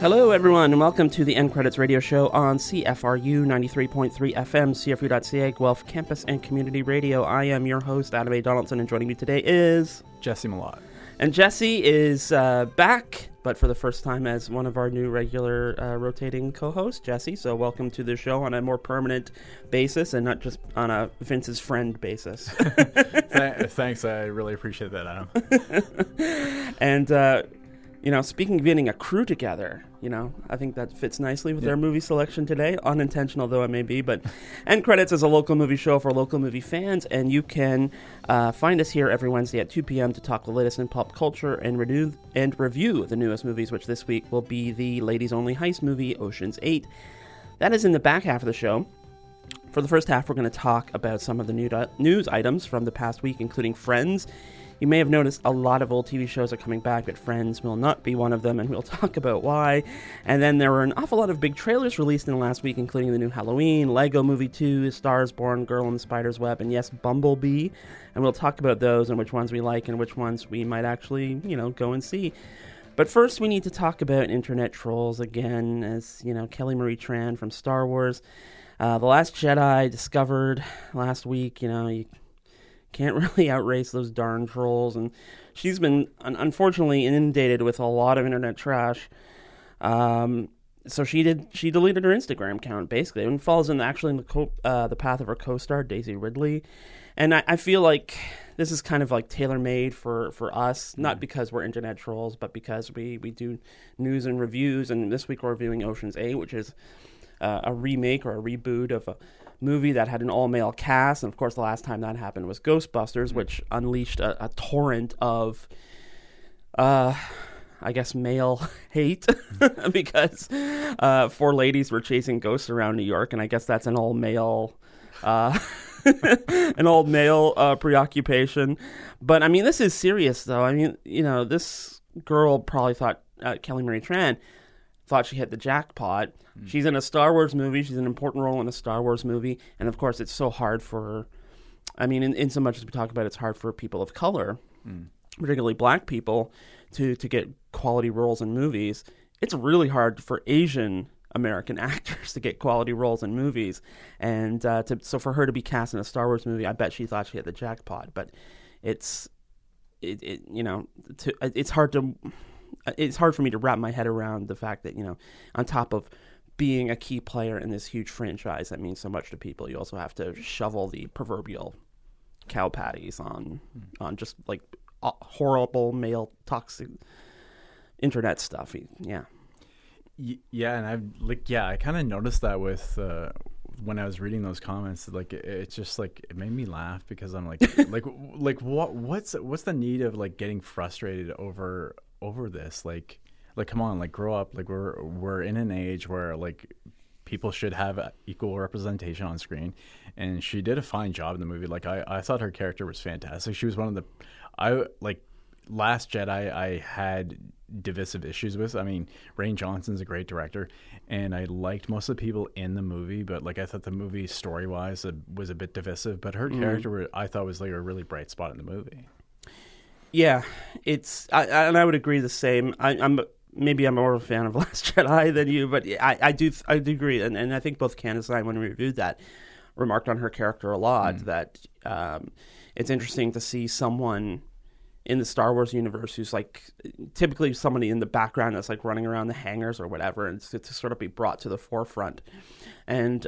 Hello, everyone, and welcome to the End Credits Radio Show on CFRU 93.3 FM, CFRU.ca, Guelph Campus and Community Radio. I am your host, Adam A. Donaldson, and joining me today is... Jesse Malott. And Jesse is back, but for the first time as one of our new regular rotating co-hosts, Jesse. So welcome to the show on a more permanent basis and not just on a Vince's friend basis. Thanks, I really appreciate that, Adam. And... speaking of getting a crew together, I think that fits nicely with our movie selection today, unintentional though it may be, but End Credits is a local movie show for local movie fans, and you can find us here every Wednesday at 2 p.m. to talk the latest in pop culture and review the newest movies, which this week will be the ladies-only heist movie, Ocean's 8. That is in the back half of the show. For the first half, we're going to talk about some of the news items from the past week, including Friends. You may have noticed a lot of old TV shows are coming back, but Friends will not be one of them, and we'll talk about why. And then there were an awful lot of big trailers released in the last week, including the new Halloween, Lego Movie 2, Stars Born, Girl in the Spider's Web, and yes, Bumblebee. And we'll talk about those and which ones we like and which ones we might actually, go and see. But first, we need to talk about internet trolls again, as, Kelly Marie Tran from Star Wars. The Last Jedi discovered last week, you can't really outrace those darn trolls, and she's been unfortunately inundated with a lot of internet trash. So she deleted her Instagram account basically, and falls in the path of her co-star Daisy Ridley. And I feel like this is kind of like tailor-made for us, not because we're internet trolls, but because we do news and reviews. And this week we're reviewing Ocean's 8, which is a remake or a reboot of a movie that had an all-male cast, and of course the last time that happened was Ghostbusters, which unleashed a torrent of male hate because 4 ladies were chasing ghosts around New York, and I guess that's an all-male preoccupation. But I mean, this is serious though. I mean, this girl probably thought, Kelly Marie Tran thought she hit the jackpot. She's in a Star Wars movie. She's an important role in a Star Wars movie. And of course, it's so hard for, in so much as we talk about, it's hard for people of color, particularly black people, to get quality roles in movies. It's really hard for Asian American actors to get quality roles in movies. And so for her to be cast in a Star Wars movie, I bet she thought she hit the jackpot. But it's hard for me to wrap my head around the fact that, on top of being a key player in this huge franchise that means so much to people, you also have to shovel the proverbial cow patties on just like horrible male toxic internet stuff. Yeah. Yeah, and I kind of noticed that with when I was reading those comments. Like, it's just like it made me laugh because I'm like what's the need of like getting frustrated over this? Like come on, like grow up. Like we're in an age where like people should have equal representation on screen, and she did a fine job in the movie. Like I thought her character was fantastic. She was one of the Last Jedi I had divisive issues with. I mean, Rian Johnson's a great director, and I liked most of the people in the movie, but like I thought the movie story-wise was a bit divisive, but her character I thought was like a really bright spot in the movie. Yeah, and I would agree the same. I'm more of a fan of Last Jedi than you, but I do agree, and I think both Candace and I, when we reviewed that, remarked on her character a lot, that it's interesting to see someone in the Star Wars universe who's like typically somebody in the background that's like running around the hangars or whatever, and to sort of be brought to the forefront. And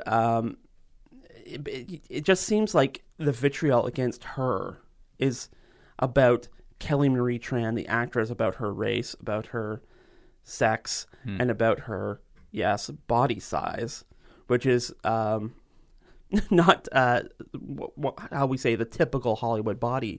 it just seems like the vitriol against her is about Kelly Marie Tran, the actress, about her race, about her sex, and about her, body size, which is not how we say the typical Hollywood body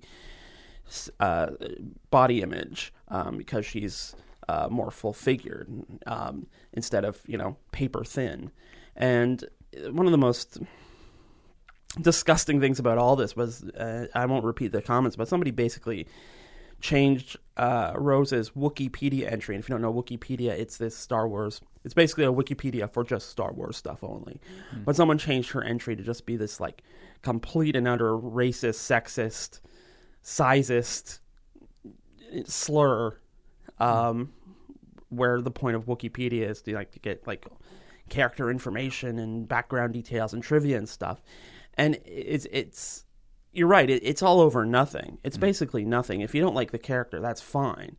image, because she's more full-figured instead of, paper thin. And one of the most disgusting things about all this was, I won't repeat the comments, but somebody basically changed Rose's Wikipedia entry. And if you don't know Wikipedia, it's this Star Wars. It's basically a Wikipedia for just Star Wars stuff only. But someone changed her entry to just be this like complete and utter racist, sexist, sizist slur, where the point of Wikipedia is to get like character information and background details and trivia and stuff. And it's you're right. It's all over nothing. It's basically nothing. If you don't like the character, that's fine.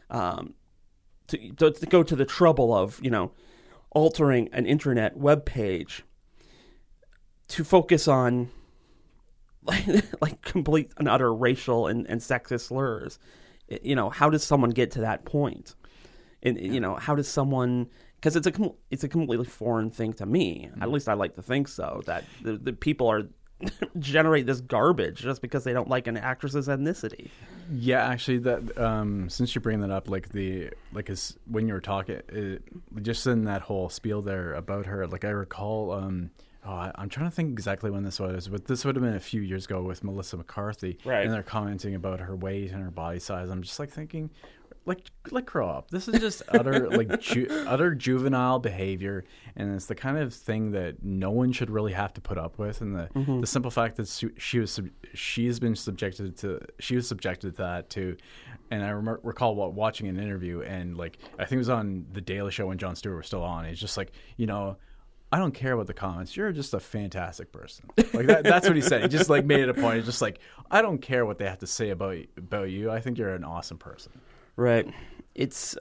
To go to the trouble of, altering an internet web page to focus on like complete and utter racial and sexist slurs. How does someone get to that point? And how does someone? Because it's a completely foreign thing to me. At least I like to think so. That the people are generate this garbage just because they don't like an actress's ethnicity. Yeah, actually, that since you bring that up, when you were talking, just in that whole spiel there about her, like I recall, I'm trying to think exactly when this was, but this would have been a few years ago with Melissa McCarthy, right? And they're commenting about her weight and her body size. I'm just like thinking, like grow up. This is just utter utter juvenile behavior, and it's the kind of thing that no one should really have to put up with. And the simple fact that she was subjected to that too. And I recall watching an interview, and I think it was on The Daily Show when Jon Stewart was still on. He's just like, I don't care about the comments. You're just a fantastic person. That's what he said. He just made it a point. He's just like, I don't care what they have to say about you. I think you're an awesome person. Right. It's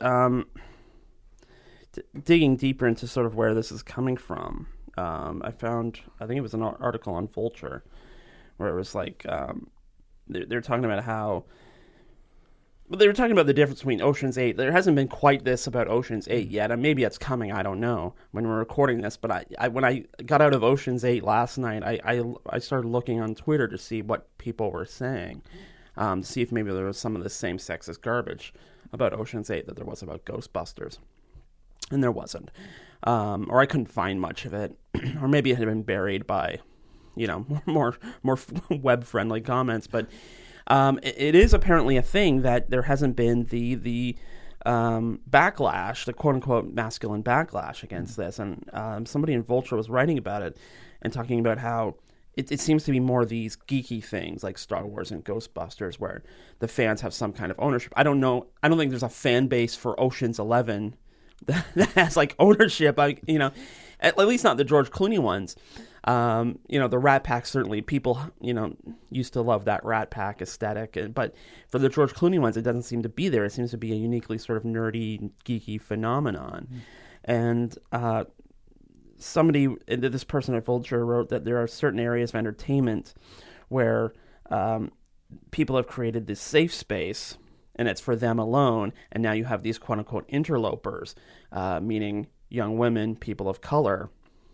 digging deeper into sort of where this is coming from. I think it was an article on Vulture where it was they're talking about how. Well, they were talking about the difference between Ocean's 8. There hasn't been quite this about Ocean's 8 yet, and maybe it's coming. I don't know when we're recording this. But when I got out of Ocean's 8 last night, I started looking on Twitter to see what people were saying, to see if maybe there was some of the same sexist garbage about Ocean's 8 that there was about Ghostbusters, and there wasn't, or I couldn't find much of it, or maybe it had been buried by, more web friendly comments, but. It is apparently a thing that there hasn't been the backlash, the quote-unquote masculine backlash against this. And somebody in Vulture was writing about it and talking about how it seems to be more of these geeky things like Star Wars and Ghostbusters where the fans have some kind of ownership. I don't know. I don't think there's a fan base for Ocean's 11 that has ownership. At least not the George Clooney ones. The Rat Pack, certainly people, used to love that Rat Pack aesthetic. But for the George Clooney ones, it doesn't seem to be there. It seems to be a uniquely sort of nerdy, geeky phenomenon. And this person at Vulture wrote that there are certain areas of entertainment where people have created this safe space, and it's for them alone. And now you have these quote-unquote interlopers, meaning young women, people of color.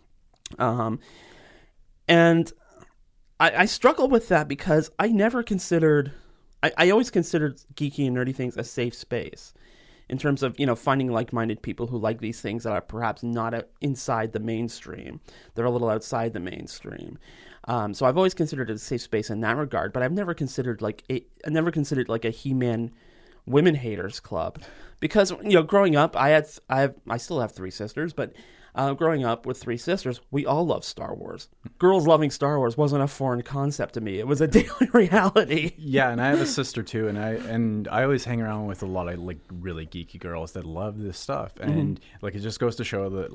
And I struggle with that because I never considered, I always considered geeky and nerdy things a safe space in terms of, finding like-minded people who like these things that are perhaps not inside the mainstream. They're a little outside the mainstream. So I've always considered it a safe space in that regard, but I've never considered a He-Man women haters club because, growing up, I still have 3 sisters, but growing up with 3 sisters, we all love Star Wars. Girls loving Star Wars wasn't a foreign concept to me. It was a daily reality. Yeah, and I have a sister too, and I always hang around with a lot of really geeky girls that love this stuff, and it just goes to show that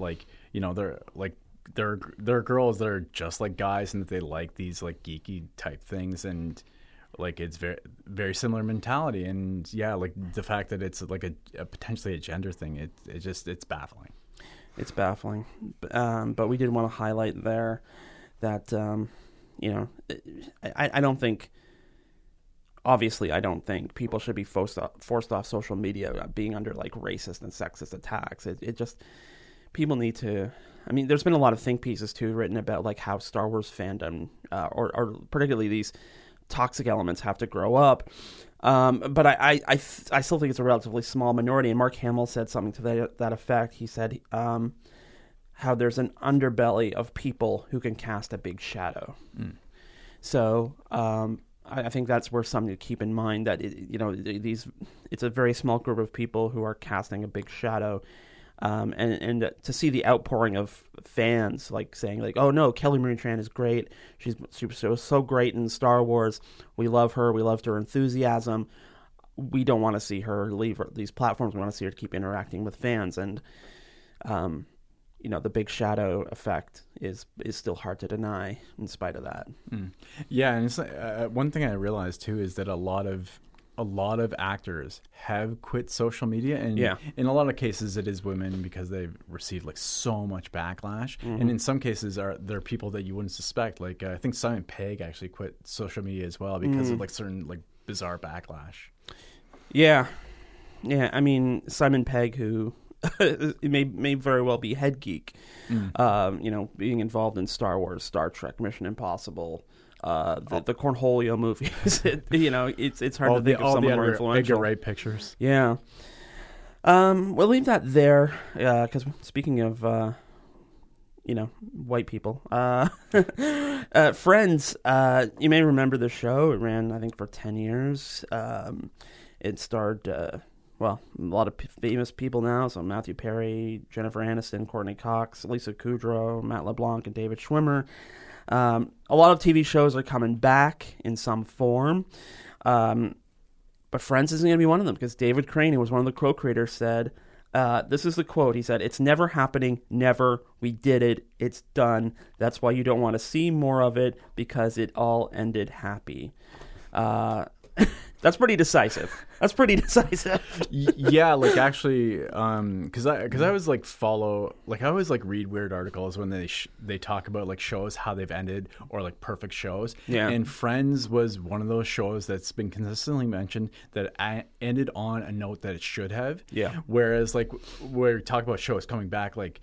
there are girls that are just like guys and that they like these geeky type things, and it's very very similar mentality, and the fact that it's a potentially a gender thing, it's baffling. It's baffling, but we did want to highlight there that I don't think. Obviously, I don't think people should be forced off social media being under racist and sexist attacks. It just people need to. I mean, there's been a lot of think pieces too written about how Star Wars fandom or particularly these toxic elements have to grow up. But I still think it's a relatively small minority. And Mark Hamill said something to that effect. He said how there's an underbelly of people who can cast a big shadow. So I think that's where something to keep in mind, that it's a very small group of people who are casting a big shadow. And to see the outpouring of fans saying oh no, Kelly Marie Tran is great. She was so great in Star Wars. We love her. We loved her enthusiasm. we don't want to see her leave these platforms. We want to see her keep interacting with fans, and the big shadow effect is still hard to deny in spite of that. Yeah, and it's one thing I realized too is that a lot of actors have quit social media, and in a lot of cases it is women because they've received like so much backlash, and in some cases they're people that you wouldn't suspect. Like I think Simon Pegg actually quit social media as well because of like certain like bizarre backlash. Yeah. I mean, Simon Pegg, who may very well be head geek, being involved in Star Wars, Star Trek, Mission Impossible, the Cornholio movies. It's hard to think of someone more influential. Edgar Wright pictures. Yeah. We'll leave that there because speaking of white people, Friends. You may remember the show. It ran, I think, for 10 years. It starred a lot of famous people now. So Matthew Perry, Jennifer Aniston, Courtney Cox, Lisa Kudrow, Matt LeBlanc, and David Schwimmer. A lot of TV shows are coming back in some form. But Friends isn't going to be one of them because David Crane, who was one of the co-creators, said, this is the quote. He said, "It's never happening. Never. We did it. It's done. That's why you don't want to see more of it because it all ended happy." That's pretty decisive. Yeah, like actually, because I always like I always like read weird articles when they talk about like shows, how they've ended, or like perfect shows. Yeah. And Friends was one of those shows that's been consistently mentioned that ended on a note that it should have. Yeah. Whereas like we're talking about shows coming back, like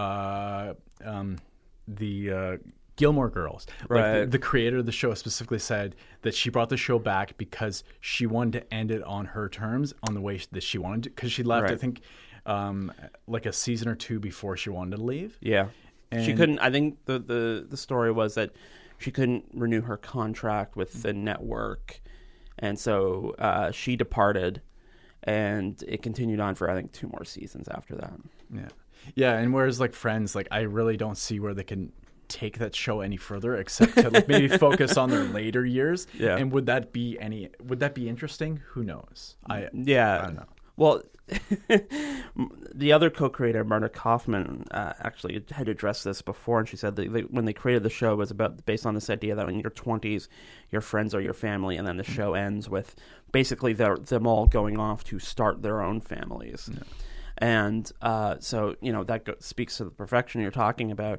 Gilmore Girls. Right. Like the creator of the show specifically said that she brought the show back because she wanted to end it on her terms, on the way that she wanted to, because she left, right. I think, like a season or two before she wanted to leave. Yeah. And she couldn't, I think the story was that she couldn't renew her contract with the network. And so she departed, and it continued on for, I think, 2 more seasons after that. Yeah. Yeah. And whereas like Friends, like I really don't see where they can take that show any further except to like maybe focus on their later years. Yeah. And would that be interesting? Who knows? I don't know. Well, the other co-creator, Marta Kaufman, actually had addressed this before, and she said that when they created the show, it was based on this idea that in your 20s, your friends are your family, and then the show ends with basically them all going off to start their own families. Yeah. And so, that speaks to the perfection you're talking about.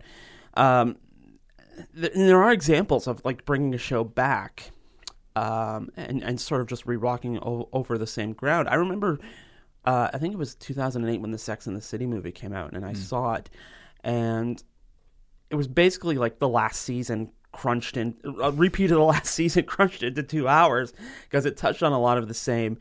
There are examples of like bringing a show back and sort of just re-walking over the same ground. I remember, I think it was 2008 when the Sex and the City movie came out, and I saw it, and it was basically like the last season crunched in, a repeat of the last season crunched into 2 hours because it touched on a lot of the same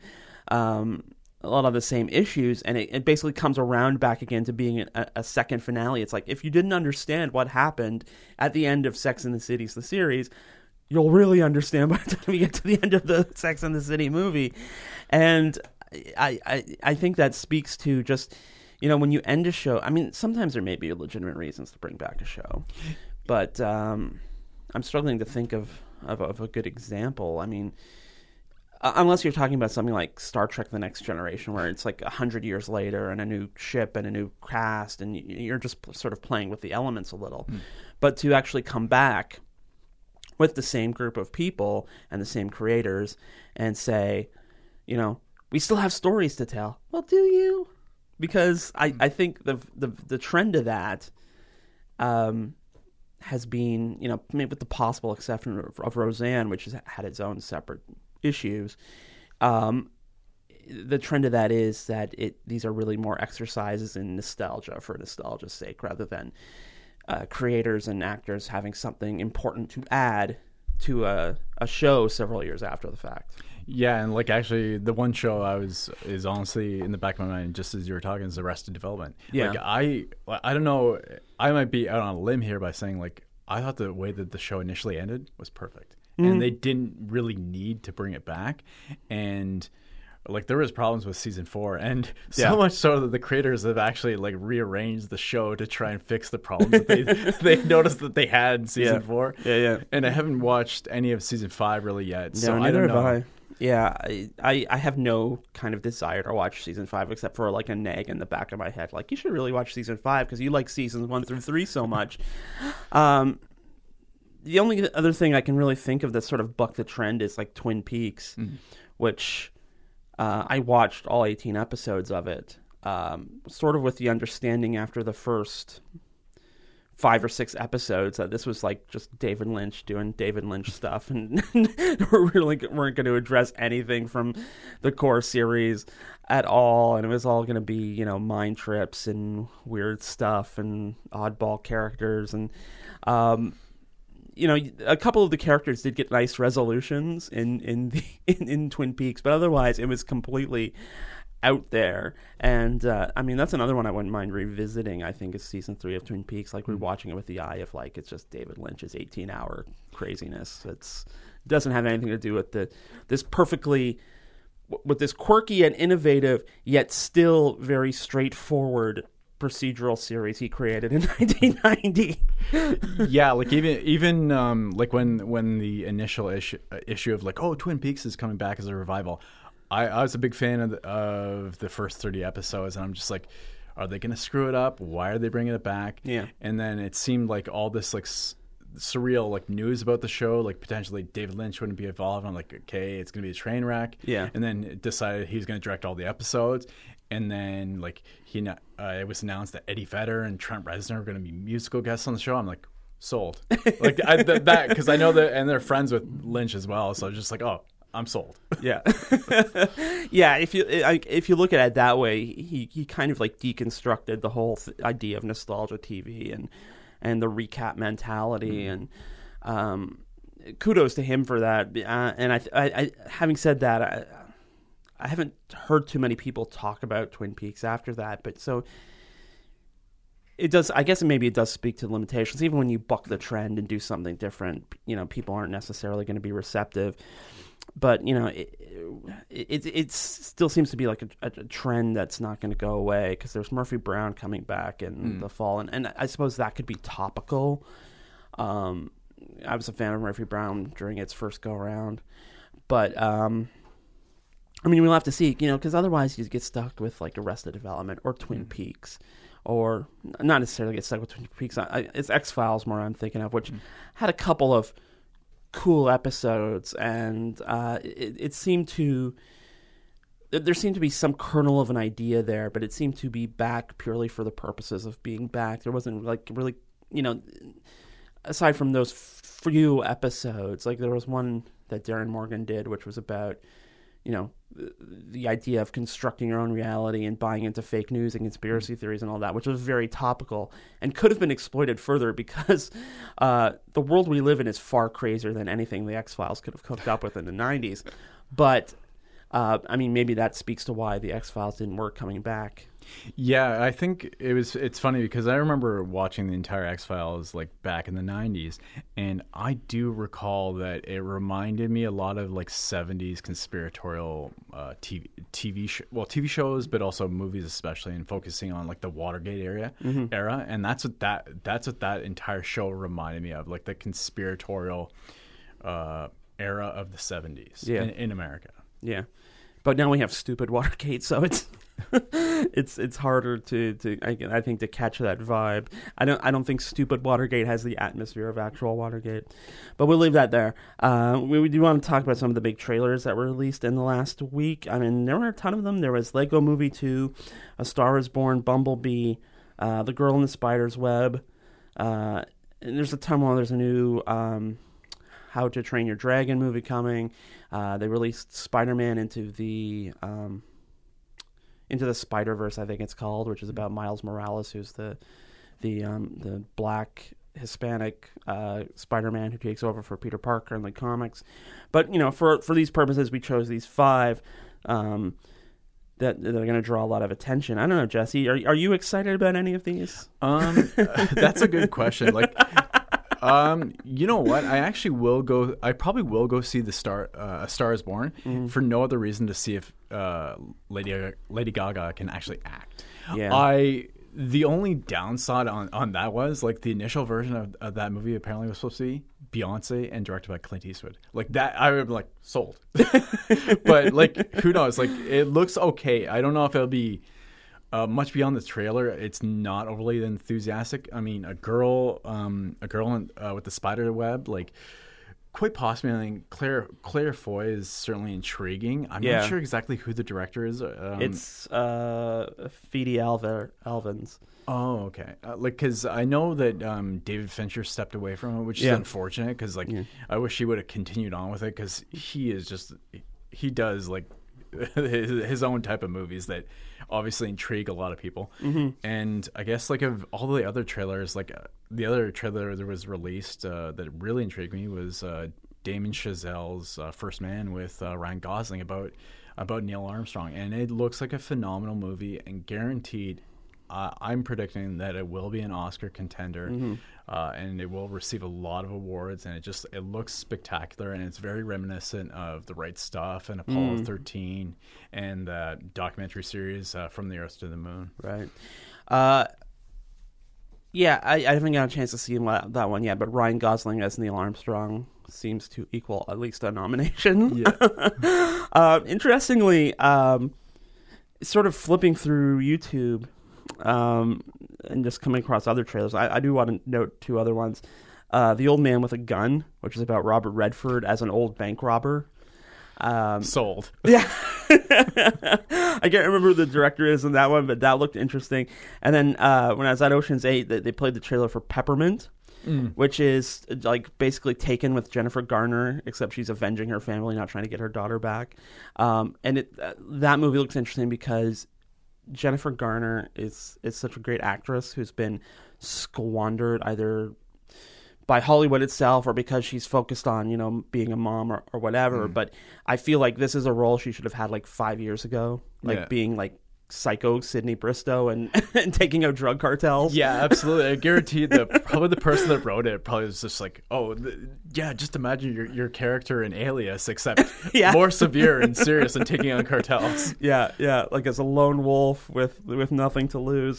issues, and it basically comes around back again to being a second finale. It's like, if you didn't understand what happened at the end of Sex and the City, the series, you'll really understand by the time you get to the end of the Sex and the City movie. And I think that speaks to just, when you end a show, I mean, sometimes there may be legitimate reasons to bring back a show, but I'm struggling to think of a good example. I mean, unless you're talking about something like Star Trek The Next Generation, where it's like 100 years later and a new ship and a new cast, and you're just sort of playing with the elements a little. But to actually come back with the same group of people and the same creators and say, we still have stories to tell. Well, do you? Because I think the trend of that has been, maybe with the possible exception of Roseanne, which has had its own separate issues, the trend of that is that these are really more exercises in nostalgia for nostalgia's sake, rather than creators and actors having something important to add to a show several years after the fact. Yeah, and like actually the one show is honestly in the back of my mind just as you were talking is Arrested Development. Yeah. Like I don't know, I might be out on a limb here by saying like I thought the way that the show initially ended was perfect. And they didn't really need to bring it back. And like there was problems with season 4, and so much so that the creators have actually like rearranged the show to try and fix the problems that they noticed that they had in season 4. Yeah. And I haven't watched any of season 5 really yet. So No, I don't neither know. have I. Yeah, I have no kind of desire to watch season 5 except for like a nag in the back of my head, like you should really watch season 5 because you like seasons 1 through 3 so much. The only other thing I can really think of that sort of bucked the trend is like Twin Peaks, which I watched all 18 episodes of it, sort of with the understanding after the first 5 or 6 episodes that this was like just David Lynch doing David Lynch stuff, and weren't going to address anything from the core series at all, and it was all going to be, you know, mind trips and weird stuff and oddball characters, and you know, a couple of the characters did get nice resolutions in Twin Peaks, but otherwise it was completely out there. And I mean, that's another one I wouldn't mind revisiting. I think is season 3 of Twin Peaks, like rewatching it with the eye of like it's just David Lynch's 18-hour craziness. It doesn't have anything to do with this quirky and innovative yet still very straightforward procedural series he created in 1990. Yeah, like even like when the initial issue of like, oh, Twin Peaks is coming back as a revival, I was a big fan of the first 30 episodes, and I'm just like, are they going to screw it up? Why are they bringing it back? Yeah. And then it seemed like all this like surreal like news about the show, like potentially David Lynch wouldn't be involved. I'm like, okay, it's going to be a train wreck. Yeah. And then it decided he's going to direct all the episodes. And then like it was announced that Eddie Vedder and Trent Reznor are going to be musical guests on the show. I'm like, sold. Like that because I know that, and they're friends with Lynch as well. So I'm just like, oh, I'm sold. Yeah. Yeah, if you look at it that way, he kind of like deconstructed the whole idea of nostalgia TV and the recap mentality, and kudos to him for that. And I having said that, I haven't heard too many people talk about Twin Peaks after that, but so it does. I guess maybe it does speak to the limitations. Even when you buck the trend and do something different, you know, people aren't necessarily going to be receptive. But you know, it still seems to be like a trend that's not going to go away because there's Murphy Brown coming back in the fall, and I suppose that could be topical. I was a fan of Murphy Brown during its first go around, but I mean, we'll have to see, you know, because otherwise you get stuck with like Arrested Development or Twin Peaks, or not necessarily get stuck with Twin Peaks. It's X-Files more I'm thinking of, which had a couple of cool episodes, and it seemed to, there seemed to be some kernel of an idea there, but it seemed to be back purely for the purposes of being back. There wasn't like really, you know, aside from those few episodes, like there was one that Darren Morgan did, which was about, you know, the idea of constructing your own reality and buying into fake news and conspiracy theories and all that, which was very topical and could have been exploited further because the world we live in is far crazier than anything the X-Files could have cooked up with in the 90s. But, I mean, maybe that speaks to why the X-Files didn't work coming back. Yeah, I think it's funny because I remember watching the entire X-Files like back in the 90s, and I do recall that it reminded me a lot of like 70s conspiratorial TV shows, but also movies especially, and focusing on like the Watergate era, and that's what that entire show reminded me of, like the conspiratorial era of the 70s in America. Yeah. But now we have stupid Watergate, so it's it's harder to I think to catch that vibe. I don't think stupid Watergate has the atmosphere of actual Watergate, but we'll leave that there. We do want to talk about some of the big trailers that were released in the last week. I mean, there were a ton of them. There was Lego Movie 2, A Star Is Born, Bumblebee, The Girl in the Spider's Web, and there's a ton more. There's a new How to Train Your Dragon movie coming. They released Spider-Man into the Spider-Verse, I think it's called, which is about Miles Morales, who's the black Hispanic Spider-Man who takes over for Peter Parker in the comics. But you know, for these purposes, we chose these 5 that they're going to draw a lot of attention. I don't know, Jesse, are you excited about any of these? That's a good question. Like. You know what? I probably will go see A Star Is Born for no other reason to see if Lady Gaga can actually act. Yeah. The only downside on that was like the initial version of that movie apparently was supposed to be Beyonce and directed by Clint Eastwood. Like that, I would be like, sold. But like, who knows? Like, it looks okay. I don't know if it'll be much beyond the trailer. It's not overly enthusiastic. I mean, a girl with the spider web, like, quite possibly. I think Claire Foy is certainly intriguing. I'm not sure exactly who the director is. It's Fede Alvins. Oh, okay. Because I know that David Fincher stepped away from it, which is unfortunate. Because I wish he would have continued on with it. Because he does like his own type of movies that obviously intrigue a lot of people. Mm-hmm. And I guess like of all the other trailers, like the other trailer that was released that really intrigued me was Damien Chazelle's First Man with Ryan Gosling about Neil Armstrong, and it looks like a phenomenal movie, and guaranteed. I'm predicting that it will be an Oscar contender, and it will receive a lot of awards, and it looks spectacular, and it's very reminiscent of The Right Stuff and Apollo 13 and the documentary series From the Earth to the Moon. Right. Yeah, I haven't got a chance to see that one yet, but Ryan Gosling as Neil Armstrong seems to equal at least a nomination. Yeah. Interestingly, sort of flipping through YouTube, and just coming across other trailers, I do want to note two other ones. The Old Man with a Gun, which is about Robert Redford as an old bank robber. Sold. Yeah. I can't remember who the director is in that one, but that looked interesting. And then when I was at Ocean's 8, they played the trailer for Peppermint, which is like basically Taken with Jennifer Garner, except she's avenging her family, not trying to get her daughter back. And that movie looks interesting because Jennifer Garner is such a great actress who's been squandered either by Hollywood itself or because she's focused on, being a mom or whatever. But I feel like this is a role she should have had like 5 years ago, being like psycho Sydney Bristow and taking out drug cartels. Yeah, absolutely. I guarantee probably the person that wrote it probably was just like, just imagine your character in Alias, except more severe and serious and taking on cartels. Yeah, like as a lone wolf with nothing to lose.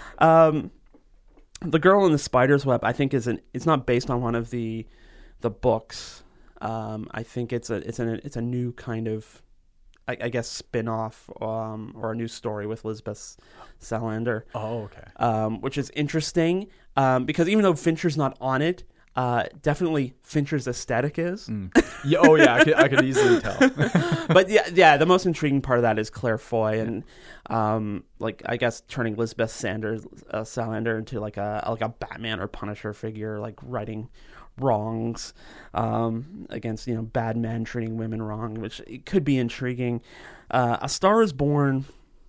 The Girl in the Spider's Web, I think it's not based on one of the books. I think it's a new kind of, I guess, spin-off or a new story with Lisbeth Salander. Oh, okay. Which is interesting because even though Fincher's not on it, definitely Fincher's aesthetic is. I could easily tell. But the most intriguing part of that is Claire Foy and I guess turning Lisbeth Salander into like a Batman or Punisher figure, like righting wrongs against bad men treating women wrong, which it could be intriguing. A Star Is Born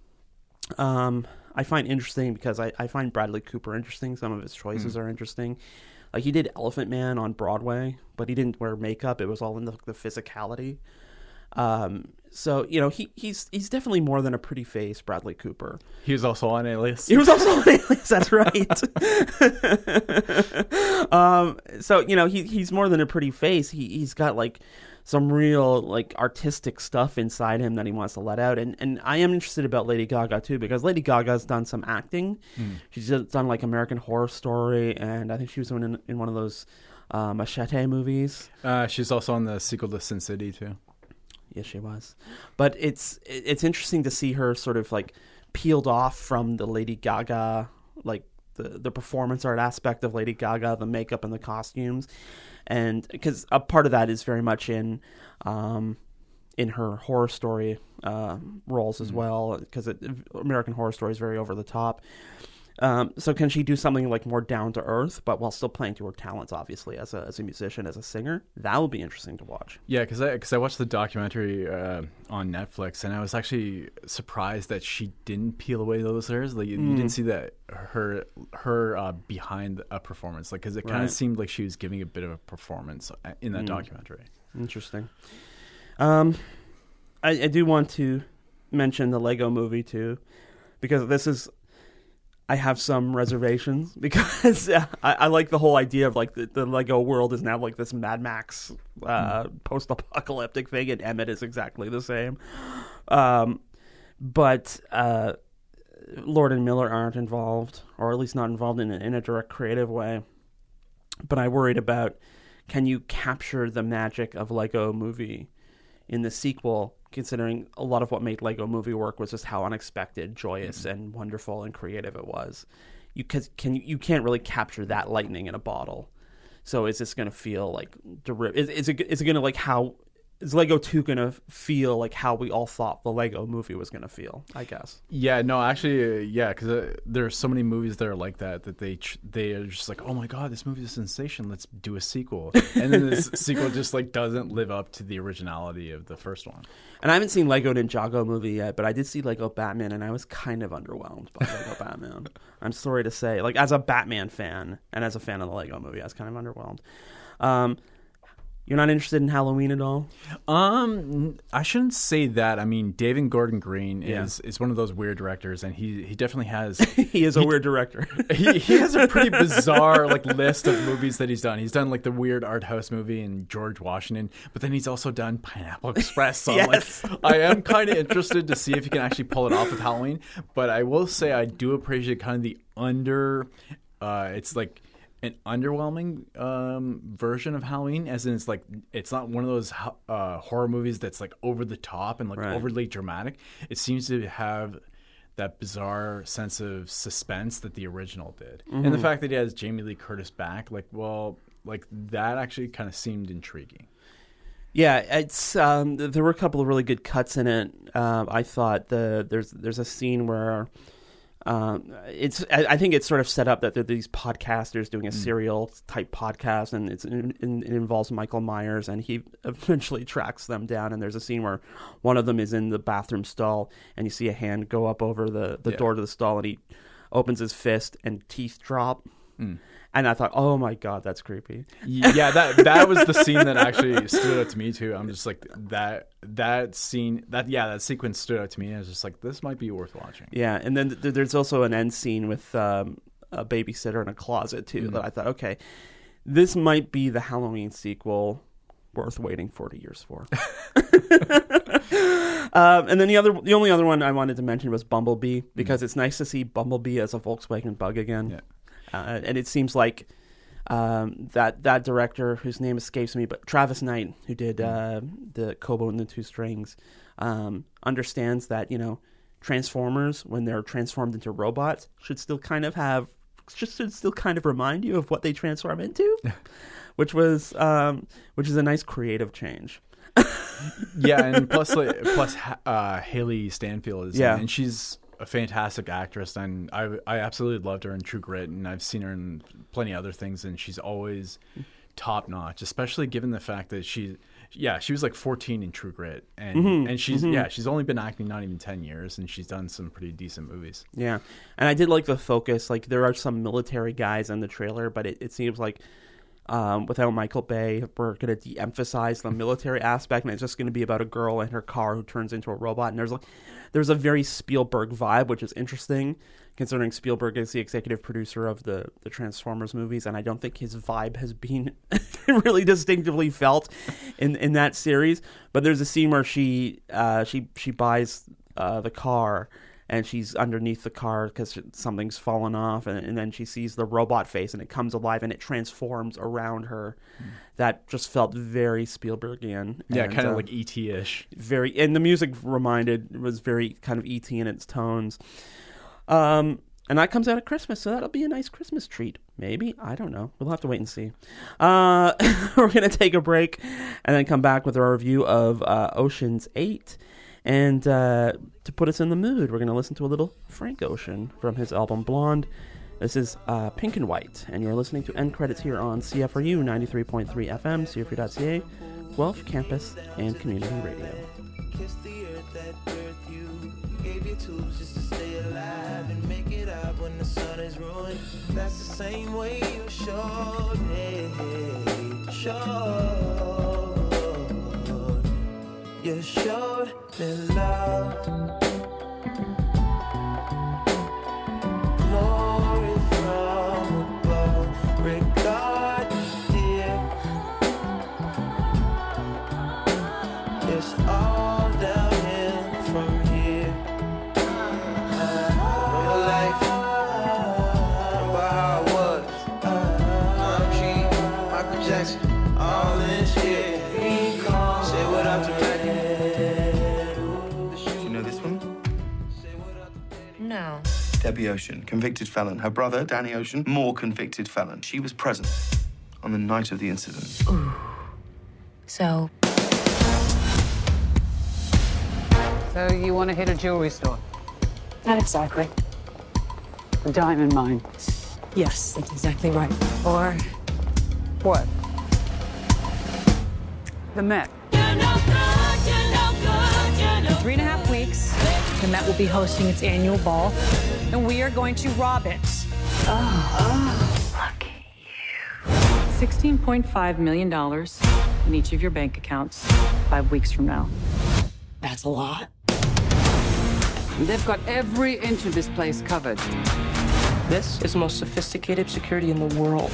I find interesting because I find Bradley Cooper interesting. Some of his choices are interesting. Like he did Elephant Man on Broadway, but he didn't wear makeup. It was all in the physicality. So he's definitely more than a pretty face, Bradley Cooper. He was also on Alias. That's right. So he's more than a pretty face. He's got like some real like artistic stuff inside him that he wants to let out. And I am interested about Lady Gaga too, because Lady Gaga's done some acting. She's done like American Horror Story, and I think she was in one of those Machete movies. She's also on the sequel to Sin City too. Yes, she was. But it's interesting to see her sort of like peeled off from the Lady Gaga, like the performance art aspect of Lady Gaga, the makeup and the costumes. And because a part of that is very much in her Horror Story roles as well, because American Horror Story is very over the top. So can she do something like more down to earth, but while still playing to her talents, obviously, as a musician, as a singer? That will be interesting to watch. Yeah, because I watched the documentary on Netflix, and I was actually surprised that she didn't peel away those layers. Like you didn't see that her behind a performance, like because it kind of seemed like she was giving a bit of a performance in that documentary. Interesting. I do want to mention the Lego Movie too, because this is. I have some reservations because I like the whole idea of like the Lego world is now like this Mad Max post-apocalyptic thing, and Emmett is exactly the same. But Lord and Miller aren't involved, or at least not involved in a direct creative way. But I worried about can you capture the magic of Lego Movie in the sequel, considering a lot of what made Lego Movie work was just how unexpected, joyous, and wonderful and creative it was. You can't really capture that lightning in a bottle. So is this going to feel like is it going to like how is Lego 2 going to feel like how we all thought the Lego Movie was going to feel, I guess? Yeah, no, actually, yeah, because there are so many movies that are like that they are just like, oh my god, this movie is a sensation. Let's do a sequel, and then this sequel just like doesn't live up to the originality of the first one. And I haven't seen Lego Ninjago Movie yet, but I did see Lego Batman, and I was kind of underwhelmed by Lego Batman. I'm sorry to say, like as a Batman fan and as a fan of the Lego Movie, I was kind of underwhelmed. You're not interested in Halloween at all? I shouldn't say that. I mean, David Gordon Green is one of those weird directors, and he definitely has. He is a weird director. he has a pretty bizarre like list of movies that he's done. He's done like the weird art house movie in George Washington, but then he's also done Pineapple Express. So Yes. I'm like, I am kind of interested to see if he can actually pull it off with Halloween. But I will say I do appreciate kind of the it's like an underwhelming version of Halloween, as in it's not one of those horror movies that's like over the top and like overly dramatic. It seems to have that bizarre sense of suspense that the original did, and the fact that he has Jamie Lee Curtis back, like that actually kind of seemed intriguing. Yeah, it's there were a couple of really good cuts in it. I thought there's a scene where. I think it's sort of set up that there are these podcasters doing a serial type podcast, and it involves Michael Myers, and he eventually tracks them down. And there's a scene where one of them is in the bathroom stall, and you see a hand go up over the door to the stall, and he opens his fist, and teeth drop. And I thought, oh my god, that's creepy. Yeah, that was the scene that actually stood out to me too. I'm just like that scene, that sequence stood out to me. I was just like, this might be worth watching. Yeah, and then there's also an end scene with a babysitter in a closet too. That I thought, okay, this might be the Halloween sequel worth waiting 40 years for. And then the only other one I wanted to mention was Bumblebee, because it's nice to see Bumblebee as a Volkswagen Bug again. Yeah. And it seems like that director, whose name escapes me, but Travis Knight, who did the Kobo and the Two Strings, understands that, Transformers, when they're transformed into robots, should still kind of remind you of what they transform into, which is a nice creative change. Yeah, and plus Haley Stanfield is in, and she's a fantastic actress, and I absolutely loved her in True Grit, and I've seen her in plenty of other things, and she's always top notch, especially given the fact that she was like 14 in True Grit, and she's only been acting not even 10 years, and she's done some pretty decent movies. Yeah, and I did like the focus. Like, there are some military guys in the trailer, but it seems like without Michael Bay, we're going to de-emphasize the military aspect, and it's just going to be about a girl and her car who turns into a robot. And there's a very Spielberg vibe, which is interesting, considering Spielberg is the executive producer of the Transformers movies, and I don't think his vibe has been really distinctively felt in that series. But there's a scene where she buys the car, and she's underneath the car because something's fallen off, and then she sees the robot face, and it comes alive, and it transforms around her. That just felt very Spielbergian. Yeah, kind of like E.T.-ish. Very, and the music was very kind of E.T. in its tones. And that comes out at Christmas, so that'll be a nice Christmas treat. Maybe. I don't know. We'll have to wait and see. We're going to take a break and then come back with our review of Ocean's 8. And to put us in the mood, we're going to listen to a little Frank Ocean from his album Blonde. This is Pink and White, and you're listening to End Credits here on CFRU 93.3 FM, CFRU.ca, Guelph Campus and Community Radio. Kiss the earth that birthed you, gave you tools just to stay alive and make it up when the sun is ruined. That's the same way you showed me, you showed me love, glory from above, regard dear, it's all downhill from here. Real life, remember how I was, I'm cheap, Michael Jackson, know? Debbie Ocean, convicted felon. Her brother, Danny Ocean, more convicted felon. She was present on the night of the incident. Ooh. So you want to hit a jewelry store? Not exactly. A diamond mine? Yes, that's exactly right. or What? The Met. In 3.5 weeks, the Met will be hosting its annual ball, and we are going to rob it. lucky. $16.5 million in each of your bank accounts 5 weeks from now. That's a lot. They've got every inch of this place covered. This is the most sophisticated security in the world.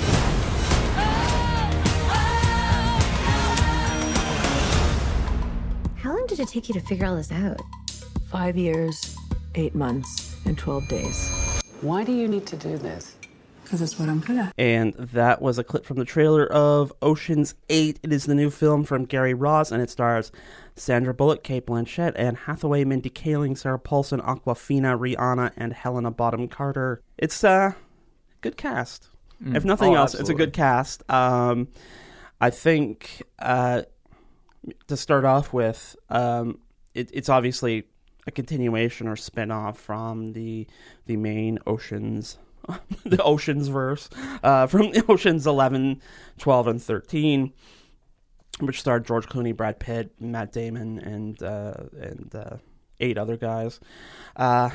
How long did it take you to figure all this out? 5 years, 8 months, and 12 days. Why do you need to do this? Because it's what I'm good at. And that was a clip from the trailer of Ocean's 8. It is the new film from Gary Ross, and it stars Sandra Bullock, Cate Blanchett, Anne Hathaway, Mindy Kaling, Sarah Paulson, Awkwafina, Rihanna, and Helena Bonham Carter. It's a good cast. If nothing else, absolutely. it's a good cast. I think to start off with, it's obviously a continuation or spin-off from the main Oceans the Oceans verse from the Oceans 11, 12, and 13, which starred George Clooney, Brad Pitt, Matt Damon, and 8 other guys. But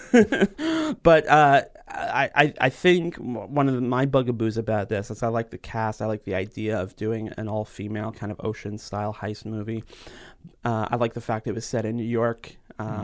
I think one of my bugaboos about this is I like the cast. I like the idea of doing an all-female kind of Ocean-style heist movie. I like the fact it was set in New York.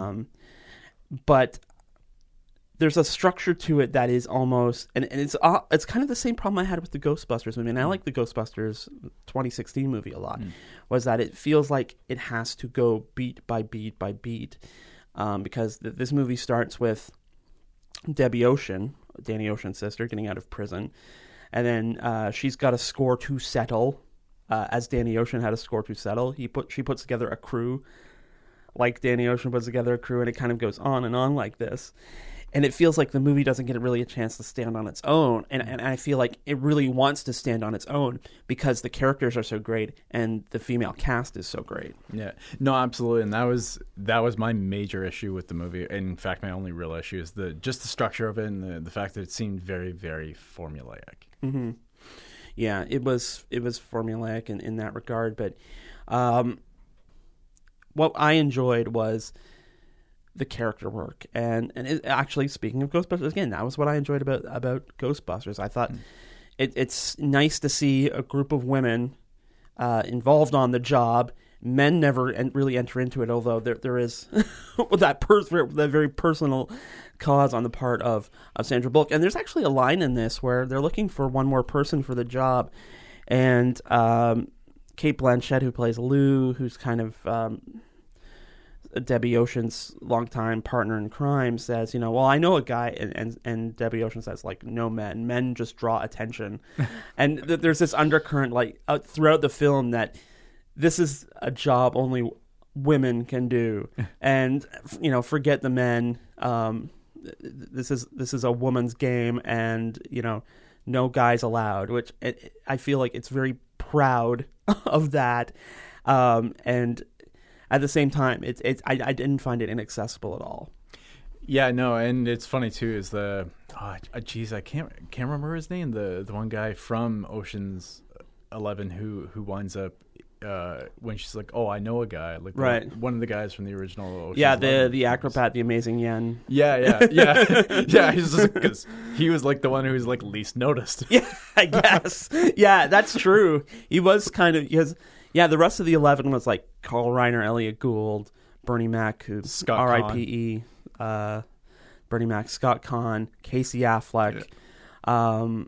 But there's a structure to it that is almost, and it's kind of the same problem I had with the Ghostbusters movie. And I like the Ghostbusters 2016 movie a lot. Was that it feels like it has to go beat by beat by beat, because this movie starts with Debbie Ocean, Danny Ocean's sister, getting out of prison, and then she's got a score to settle, as Danny Ocean had a score to settle. She puts together a crew, like Danny Ocean puts together a crew, and it kind of goes on and on like this. And it feels like the movie doesn't get really a chance to stand on its own. And I feel like it really wants to stand on its own because the characters are so great and the female cast is so great. Yeah, no, absolutely, and that was my major issue with the movie. In fact, my only real issue is the structure of it and the fact that it seemed very, very formulaic. Mm-hmm. Yeah, it was formulaic in that regard. But what I enjoyed was the character work, and actually, speaking of Ghostbusters, again, that was what I enjoyed about Ghostbusters. I thought it's nice to see a group of women involved on the job. Men never really enter into it, although there is that very personal cause on the part of Sandra Bullock. And there's actually a line in this where they're looking for one more person for the job, and Cate Blanchett, who plays Lou, who's kind of Debbie Ocean's longtime partner in crime, says, well, I know a guy, and Debbie Ocean says, like, no, men just draw attention. And there's this undercurrent, like, throughout the film that this is a job only women can do. And, forget the men. This is a woman's game, and, no guys allowed, which I feel like it's very proud of that. And at the same time, I didn't find it inaccessible at all. Yeah, no, and it's funny too. Is I can't remember his name. The one guy from Ocean's 11 who winds up when she's like, oh, I know a guy, like right. one of the guys from the original Ocean's 11 the acrobat, the amazing Yen. Yeah. Yeah. He's just because he was like the one who was like least noticed. Yeah, I guess. Yeah, that's true. He was kind of because. Yeah, the rest of the 11 was like Carl Reiner, Elliot Gould, Bernie Mac, who R.I.P.E., Bernie Mac, Scott Conn, Casey Affleck. Yeah.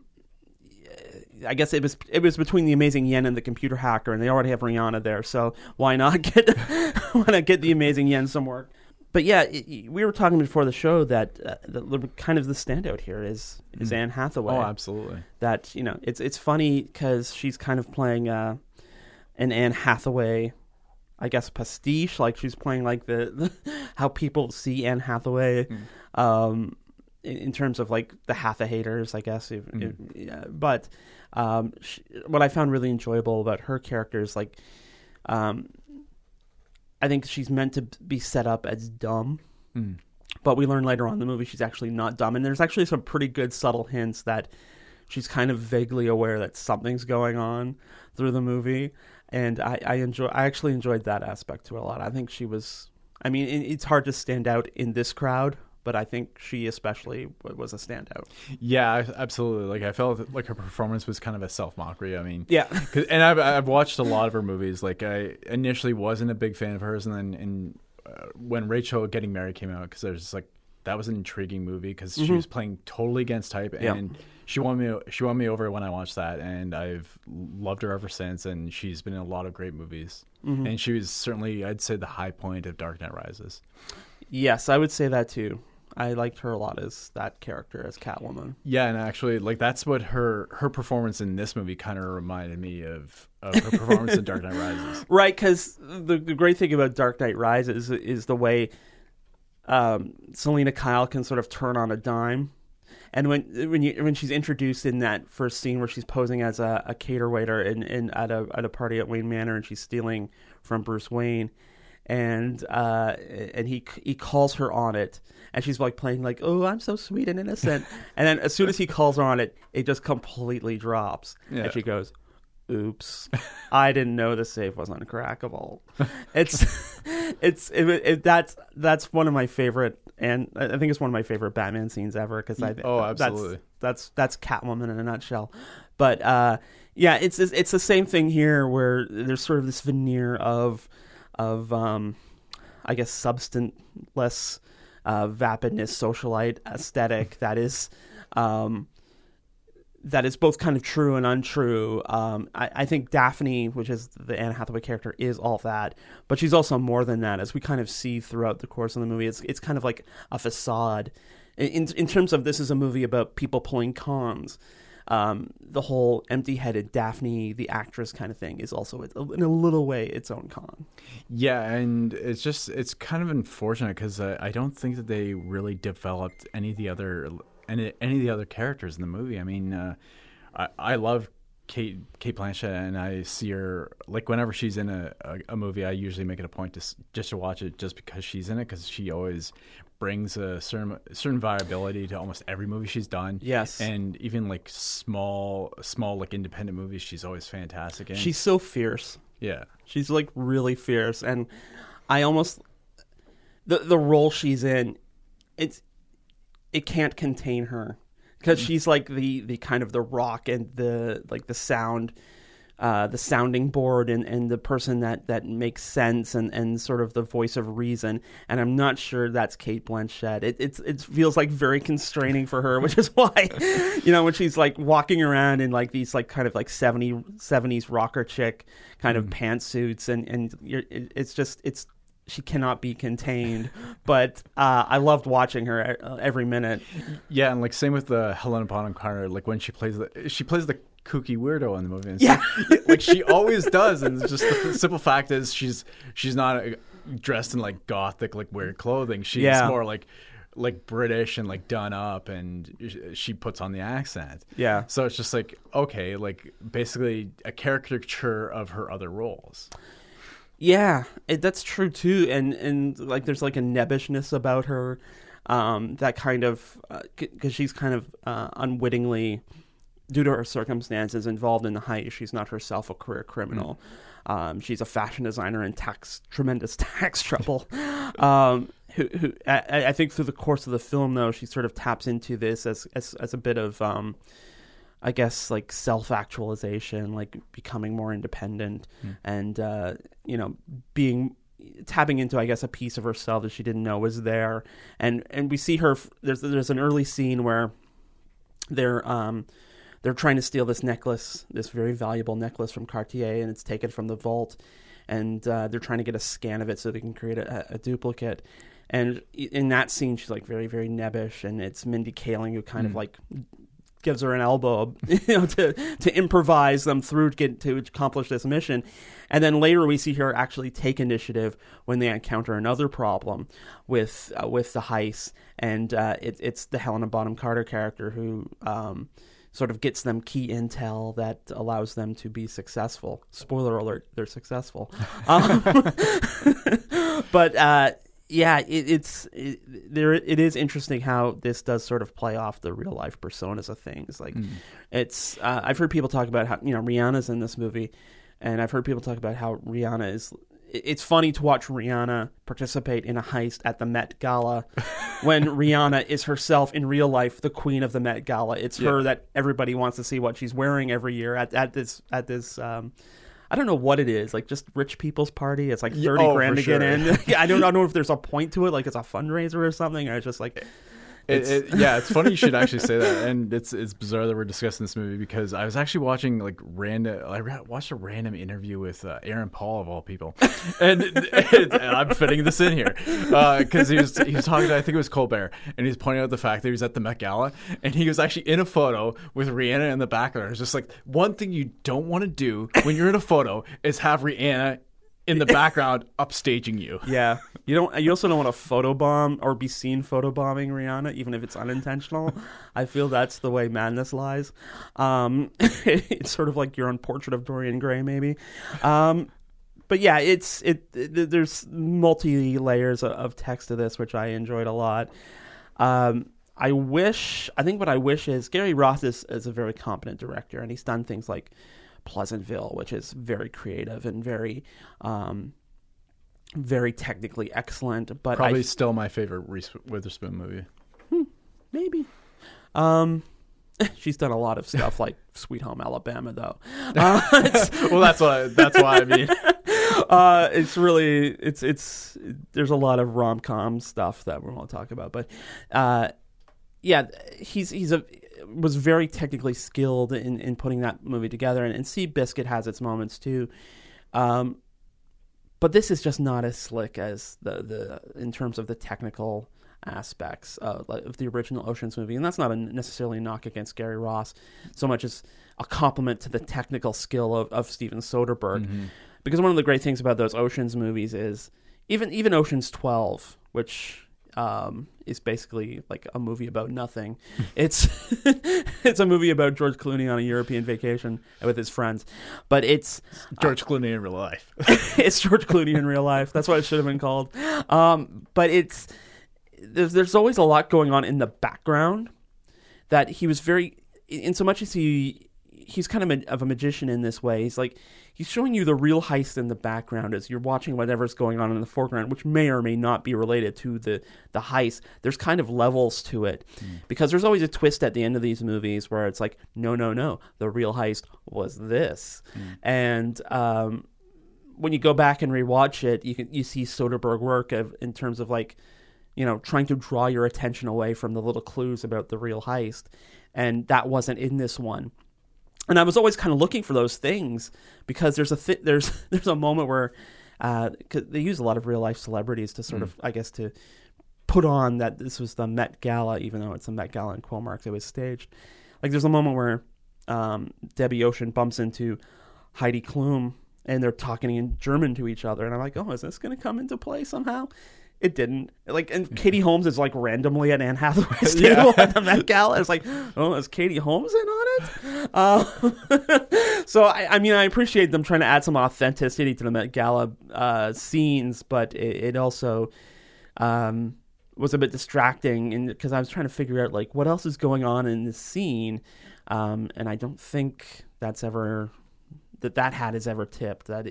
I guess it was between the amazing Yen and the computer hacker, and they already have Rihanna there, so why not get the amazing Yen some work? But yeah, we were talking before the show that kind of the standout here is Anne Hathaway. Oh, absolutely. That it's funny because she's kind of playing an Anne Hathaway I guess, pastiche. Like she's playing like the how people see Anne Hathaway, in terms of like the Hatha-haters, I guess. But what I found really enjoyable about her character is like, I think she's meant to be set up as dumb, but we learn later on in the movie she's actually not dumb, and there's actually some pretty good subtle hints that she's kind of vaguely aware that something's going on through the movie, and I actually enjoyed that aspect to it a lot. I think she was, I mean, it's hard to stand out in this crowd, but I think she especially was a standout. Yeah, absolutely. Like I felt like her performance was kind of a self-mockery. I mean, yeah. And I've watched a lot of her movies. Like I initially wasn't a big fan of hers, and then when Rachel Getting Married came out, because there's like that was an intriguing movie because she was playing totally against type, and she won me over when I watched that, and I've loved her ever since. And she's been in a lot of great movies, and she was certainly, I'd say, the high point of Dark Knight Rises. Yes, I would say that too. I liked her a lot as that character, as Catwoman. Yeah, and actually, like that's what her performance in this movie kind of reminded me of her performance in Dark Knight Rises. Right, because the great thing about Dark Knight Rises is the way Selena Kyle can sort of turn on a dime. And when she's introduced in that first scene where she's posing as a cater waiter at a party at Wayne Manor, and she's stealing from Bruce Wayne, and he calls her on it, and she's like playing like, oh, I'm so sweet and innocent, and then as soon as he calls her on it, it just completely drops, and she goes, oops, I didn't know the safe was uncrackable. That's one of my favorite, and I think it's one of my favorite Batman scenes ever, because absolutely, that's Catwoman in a nutshell. But yeah, it's the same thing here, where there's sort of this veneer of I guess substanceless vapidness socialite aesthetic that is both kind of true and untrue. I think Daphne, which is the Anne Hathaway character, is all that, but she's also more than that, as we kind of see throughout the course of the movie. It's kind of like a facade in terms of, this is a movie about people pulling cons. The whole empty-headed Daphne, the actress kind of thing, is also in a little way its own con. Yeah, and it's kind of unfortunate because I don't think that they really developed any of the other characters in the movie. I mean, I love Kate Blanchett, and I see her, like, whenever she's in a movie, I usually make it a point just to watch it just because she's in it, because she always brings a certain viability to almost every movie she's done. Yes. And even like small like independent movies, she's always fantastic in. She's so fierce. Yeah. She's like really fierce, and I almost the role she's in, it can't contain her, because she's like the kind of the rock and the sounding board and the person that makes sense and sort of the voice of reason. And I'm not sure that's Kate Blanchett. It feels like very constraining for her, which is why, when she's like walking around in like these like kind of like 70s rocker chick kind of pantsuits, and it's she cannot be contained. But I loved watching her every minute. Yeah, and like same with Helena Bonham Carter. Like when she plays the kooky weirdo in the movie. And yeah, like she always does. And just the simple fact is she's not dressed in like gothic like weird clothing. She's more like British and like done up, and she puts on the accent. Yeah. So it's just like, okay, like basically a caricature of her other roles. Yeah, that's true too, and like there's like a nebbishness about her, that kind of because she's kind of unwittingly, due to her circumstances, involved in the heist. She's not herself a career criminal. She's a fashion designer in tremendous tax trouble. Who I think through the course of the film, though, she sort of taps into this as a bit of I guess like self-actualization, like becoming more independent, and tapping into, I guess, a piece of herself that she didn't know was there. And we see her. There's an early scene where they're trying to steal this necklace, this very valuable necklace from Cartier, and it's taken from the vault, and they're trying to get a scan of it so they can create a duplicate. And in that scene, she's like very, very nebbish, and it's Mindy Kaling who kind of like gives her an elbow, to improvise them through to accomplish this mission. And then later we see her actually take initiative when they encounter another problem with the heist, and it's the Helena Bonham Carter character who sort of gets them key intel that allows them to be successful. Spoiler alert: they're successful. But it is interesting how this does sort of play off the real life personas of things. Like it's I've heard people talk about how Rihanna's in this movie, and I've heard people talk about how Rihanna is. It's funny to watch Rihanna participate in a heist at the Met Gala when Rihanna is herself in real life the queen of the Met Gala. It's her that everybody wants to see what she's wearing every year at this I don't know what it is, like just rich people's party. It's like 30 grand to get in. I don't know if there's a point to it, like it's a fundraiser or something, or it's just like... It's funny you should actually say that, and it's bizarre that we're discussing this movie because I was actually watching I watched a random interview with Aaron Paul of all people, and I'm fitting this in here because he was talking to, I think it was Colbert, and he's pointing out the fact that he was at the Met Gala and he was actually in a photo with Rihanna in the background. It's just like, one thing you don't want to do when you're in a photo is have Rihanna in the background upstaging you. Yeah. You also don't want to photobomb or be seen photobombing Rihanna, even if it's unintentional. I feel that's the way madness lies. It's sort of like your own Portrait of Dorian Gray, maybe. But yeah, there's multi layers of text to this, which I enjoyed a lot. What I wish is Gary Ross is a very competent director, and he's done things like Pleasantville, which is very creative and very very technically excellent, but probably still my favorite Reese Witherspoon movie. Maybe. She's done a lot of stuff like Sweet Home Alabama, though. Well, that's why I mean. It's really there's a lot of rom-com stuff that we won't talk about, but was very technically skilled in putting that movie together, and Seabiscuit has its moments too. But this is just not as slick as the in terms of the technical aspects of the original Ocean's movie, and that's not necessarily a knock against Gary Ross so much as a compliment to the technical skill of Steven Soderbergh. Mm-hmm. Because one of the great things about those Ocean's movies is even Ocean's 12, which is basically like a movie about nothing. It's a movie about George Clooney on a European vacation with his friends, but it's George Clooney in real life. It's George Clooney in real life. That's what it should have been called. But there's always a lot going on in the background that he was very, in so much as he's kind of a magician in this way. He's showing you the real heist in the background as you're watching whatever's going on in the foreground, which may or may not be related to the heist. There's kind of levels to it because there's always a twist at the end of these movies where it's like, no, the real heist was this. And when you go back and rewatch it, you see Soderbergh work in terms of trying to draw your attention away from the little clues about the real heist, and that wasn't in this one. And I was always kind of looking for those things because there's a moment where 'cause they use a lot of real life celebrities to sort of, I guess, to put on that this was the Met Gala, even though it's the Met Gala in Quillmarks, it was staged. Like there's a moment where Debbie Ocean bumps into Heidi Klum and they're talking in German to each other, and I'm like, oh, is this going to come into play somehow? It didn't. And Katie Holmes is randomly at Anne Hathaway's table at the Met Gala. It's like, oh, is Katie Holmes in on it? So I appreciate them trying to add some authenticity to the Met Gala scenes, but it also was a bit distracting, because I was trying to figure out what else is going on in this scene, and I don't think that hat is ever tipped. That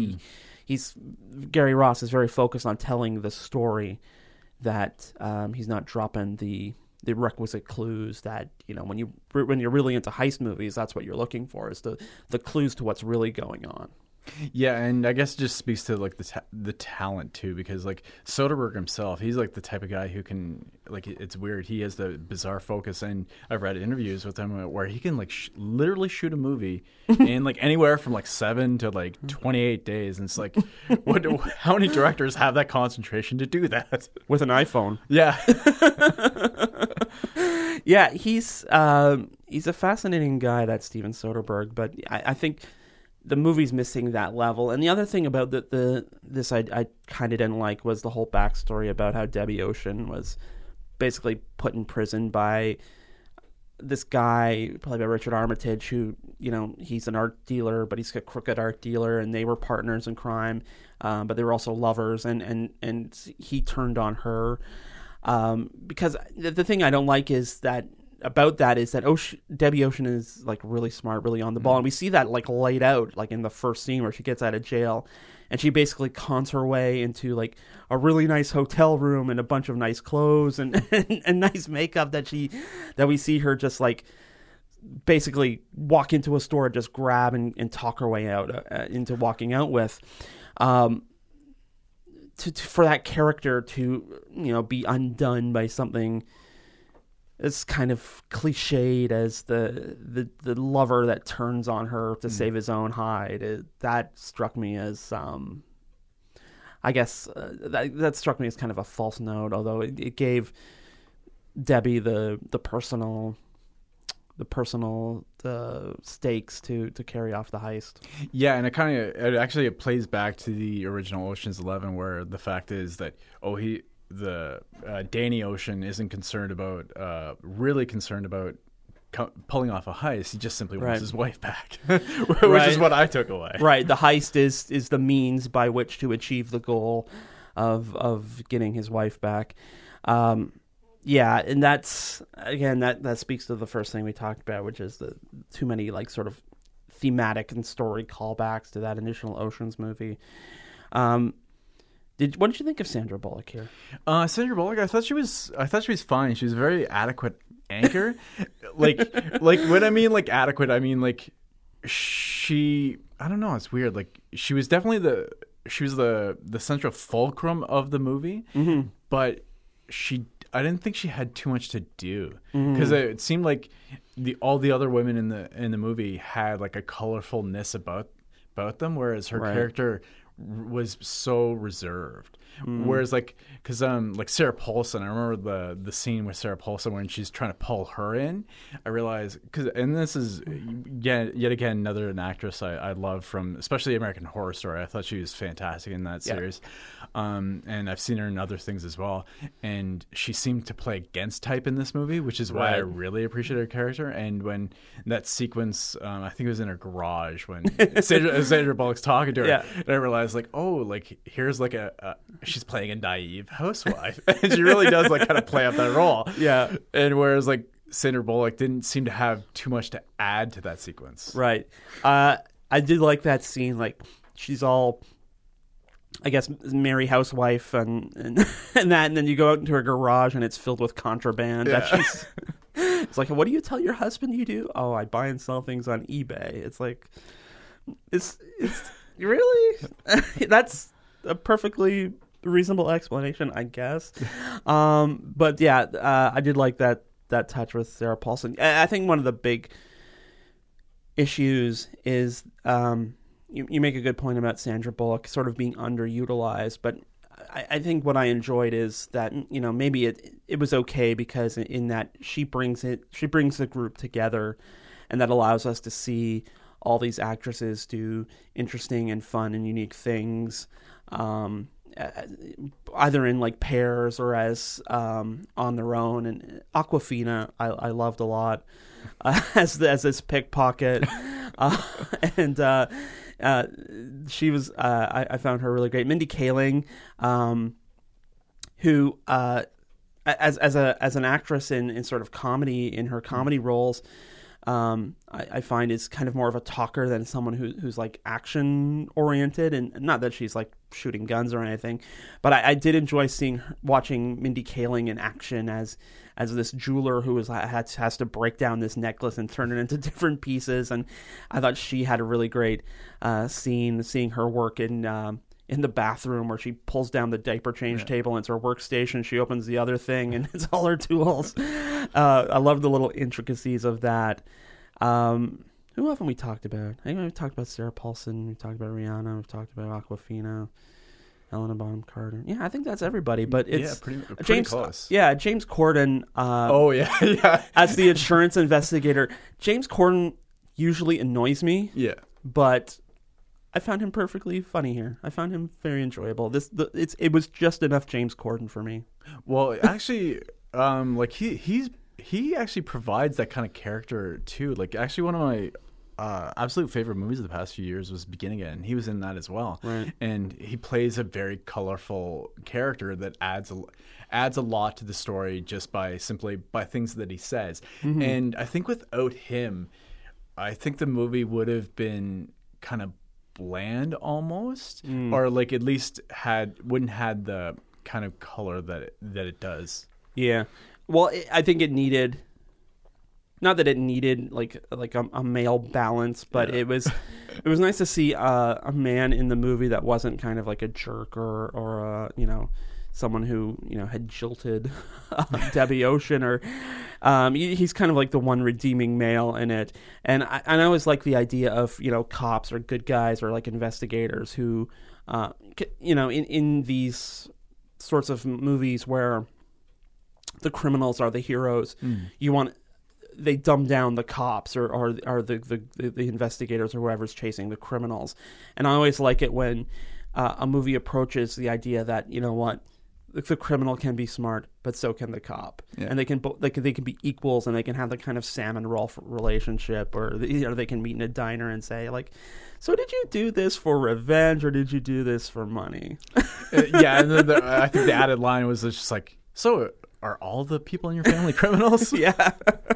Gary Ross is very focused on telling the story, that he's not dropping the requisite clues that, when you're really into heist movies, that's what you're looking for, is the clues to what's really going on. Yeah, and I guess it just speaks to the talent too, because Soderbergh himself, he's the type of guy who can it's weird. He has the bizarre focus, and I've read interviews with him where he can literally shoot a movie in anywhere from 7 to 28 days, and it's how many directors have that concentration to do that with an iPhone? Yeah. Yeah, he's he's a fascinating guy, that Steven Soderbergh, but I think the movie's missing that level. And the other thing about this I kind of didn't like was the whole backstory about how Debbie Ocean was basically put in prison by this guy, played by Richard Armitage, who, he's an art dealer, but he's a crooked art dealer, and they were partners in crime, but they were also lovers, and he turned on her. Because the thing I don't like is that Debbie Ocean is like really smart, really on the ball, and we see that like laid out like in the first scene where she gets out of jail, and she basically cons her way into like a really nice hotel room and a bunch of nice clothes and nice makeup that we see her just like basically walk into a store and just grab and talk her way out into walking out with. For that character to be undone by something as kind of cliched as the lover that turns on her to save his own hide, that struck me as I guess that struck me as kind of a false note, although it gave Debbie the personal stakes to carry off the heist. Yeah, and it plays back to the original Ocean's 11, where the fact is that Danny Ocean isn't really concerned about pulling off a heist. He just simply wants his wife back, which is what I took away. Right, the heist is the means by which to achieve the goal of getting his wife back. Yeah, and that's, again, that speaks to the first thing we talked about, which is the too many like sort of thematic and story callbacks to that initial Ocean's movie. What did you think of Sandra Bullock here? Sandra Bullock, I thought she was fine. She was a very adequate anchor. like when I mean like adequate, I mean like I don't know, it's weird. Like she was definitely the central fulcrum of the movie, but I didn't think she had too much to do, because it seemed like all the other women in the movie had like a colorfulness about them, whereas her character was so reserved. Whereas like Sarah Paulson, I remember the scene with Sarah Paulson when she's trying to pull her in. I realized, and this is yet again another actress I love from especially American Horror Story. I thought she was fantastic in that series. And I've seen her in other things as well, and she seemed to play against type in this movie, which is why I really appreciate her character. And when that sequence, I think it was in her garage when Sandra Bullock's talking to her, and I realized like, oh, like here's like she's playing a naive housewife, and she really does like kind of play out that role. Yeah, and whereas like Sandra Bullock didn't seem to have too much to add to that sequence. Right. I did like that scene. Like she's all, I guess, merry housewife and that, and then you go out into her garage and it's filled with contraband. Yeah. That she's, it's like, what do you tell your husband you do? Oh, I buy and sell things on eBay. It's like, it's really that's a perfectly reasonable explanation, I guess. But yeah, I did like that touch with Sarah Paulson. I think one of the big issues is you make a good point about Sandra Bullock sort of being underutilized, but I think what I enjoyed is that, maybe it was okay because in that she brings the group together, and that allows us to see all these actresses do interesting and fun and unique things, either in like pairs or as on their own. And Awkwafina I loved a lot as this pickpocket, and she was I found her really great. Mindy Kaling, who as an actress in sort of comedy, in her comedy roles, I find is kind of more of a talker than someone who's like action oriented, and not that she's like shooting guns or anything, but I did enjoy watching Mindy Kaling in action as this jeweler who has to break down this necklace and turn it into different pieces, and I thought she had a really great scene, seeing her work in the bathroom where she pulls down the diaper change table and it's her workstation. She opens the other thing and it's all her tools. I love the little intricacies of that. Who haven't we talked about? I think we've talked about Sarah Paulson. We've talked about Rihanna. We've talked about Awkwafina. Helena Bonham Carter. Yeah, I think that's everybody. But it's pretty James close. Yeah, James Corden. Yeah. As the insurance investigator, James Corden usually annoys me. Yeah. But I found him perfectly funny here. I found him very enjoyable. It was just enough James Corden for me. Well, actually, like he actually provides that kind of character too. Like, actually, one of my absolute favorite movies of the past few years was Begin Again. He was in that as well, right? And he plays a very colorful character that adds a lot to the story just by things that he says. Mm-hmm. And I think without him, I think the movie would have been kind of bland almost, or like at least wouldn't had the kind of color that it does. Yeah. Well, I think it needed, not that it needed like a male balance, but it was nice to see a man in the movie that wasn't kind of like a jerk or someone who had jilted Debbie Ocean, or he's kind of like the one redeeming male in it. And I always like the idea of cops or good guys or like investigators who in these sorts of movies where the criminals are the heroes, they dumb down the cops or the investigators or whoever's chasing the criminals. And I always like it when a movie approaches the idea that the criminal can be smart, but so can the cop, and they can be equals, and they can have the kind of Sam and Rolf relationship, or they can meet in a diner and say like, "So did you do this for revenge, or did you do this for money?" Yeah, and then I think the added line was just like, "So are all the people in your family criminals?" Yeah.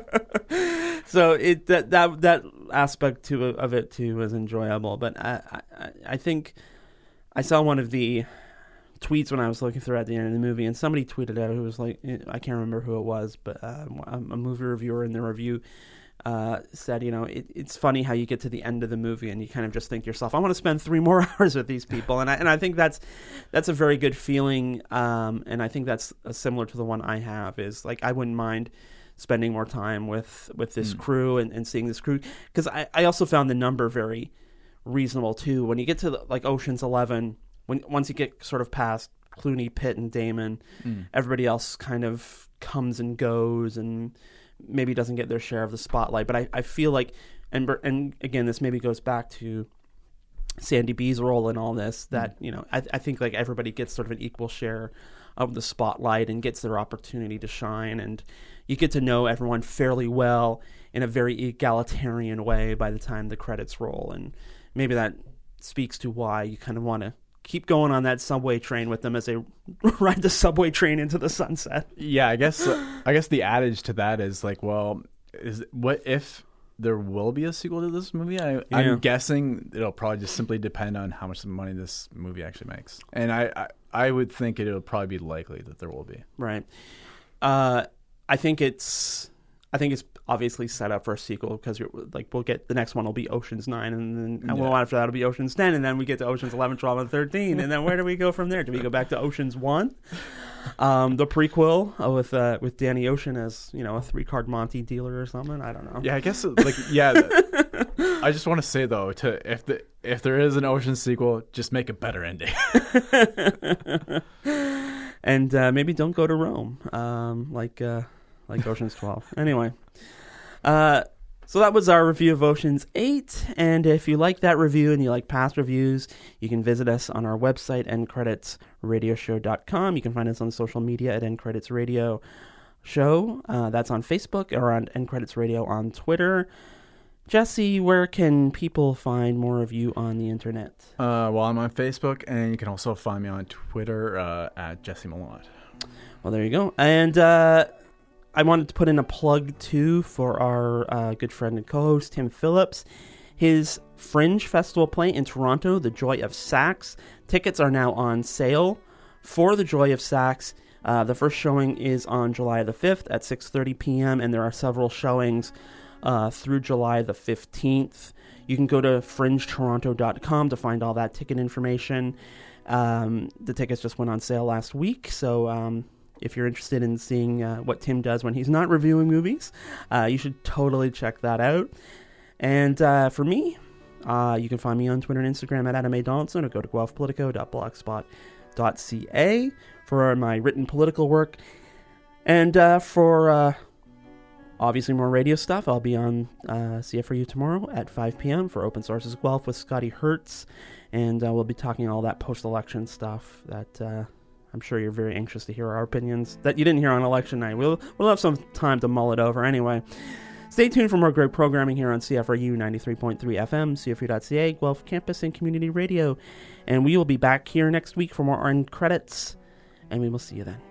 So that aspect of it too was enjoyable, but I think I saw one of the tweets when I was looking through at the end of the movie, and somebody tweeted out who was like, I can't remember who it was, but a movie reviewer in the review said, it's funny how you get to the end of the movie and you kind of just think to yourself, I want to spend 3 more hours with these people, and I think that's a very good feeling, and I think that's similar to the one I have, is like I wouldn't mind spending more time with this crew and seeing this crew, because I also found the number very reasonable too. When you get to like Ocean's 11. Once you get sort of past Clooney, Pitt, and Damon, everybody else kind of comes and goes and maybe doesn't get their share of the spotlight. But I feel like, and again, this maybe goes back to Sandy B's role in all this, that, I think like everybody gets sort of an equal share of the spotlight and gets their opportunity to shine. And you get to know everyone fairly well in a very egalitarian way by the time the credits roll. And maybe that speaks to why you kind of want to keep going on that subway train with them as they ride the subway train into the sunset. Yeah, I guess the adage to that is like, well, what if there will be a sequel to this movie? I'm guessing it'll probably just simply depend on how much money this movie actually makes, and I would think it'll probably be likely that there will be. Right. I think it's obviously set up for a sequel, because we'll get the next one will be Ocean's 9, and then after that will be Ocean's 10, and then we get to Ocean's 11, 12, and 13, and then where do we go from there? Do we go back to Ocean's 1, the prequel with Danny Ocean as a 3-card Monty dealer or something? I don't know. Yeah, I guess I just want to say though, if there is an Ocean sequel, just make a better ending. And maybe don't go to Rome, like Ocean's 12. Anyway, so that was our review of Ocean's 8. And if you like that review and you like past reviews, you can visit us on our website, endcreditsradioshow.com. You can find us on social media at endcreditsradio show. That's on Facebook, or on endcreditsradio on Twitter. Jesse, where can people find more of you on the internet? Well, I'm on Facebook, and you can also find me on Twitter at Jesse Malott. Well, there you go. And I wanted to put in a plug, too, for our good friend and co-host, Tim Phillips. His Fringe Festival play in Toronto, The Joy of Sax. Tickets are now on sale for The Joy of Sax. The first showing is on July the 5th at 6:30 p.m., and there are several showings through July the 15th. You can go to fringetoronto.com to find all that ticket information. The tickets just went on sale last week, so if you're interested in seeing what Tim does when he's not reviewing movies, you should totally check that out. And for me, you can find me on Twitter and Instagram at Adam A. Donaldson, or go to guelphpolitico.blogspot.com. CFRU.ca for my written political work. And for obviously more radio stuff, I'll be on CFRU tomorrow at 5 p.m. for Open Sources Guelph with Scotty Hertz. And we'll be talking all that post-election stuff that I'm sure you're very anxious to hear our opinions that you didn't hear on election night. We'll have some time to mull it over anyway. Stay tuned for more great programming here on CFRU 93.3 FM, CFRU.ca, Guelph Campus and Community Radio. And we will be back here next week for more Earned Credits. And we will see you then.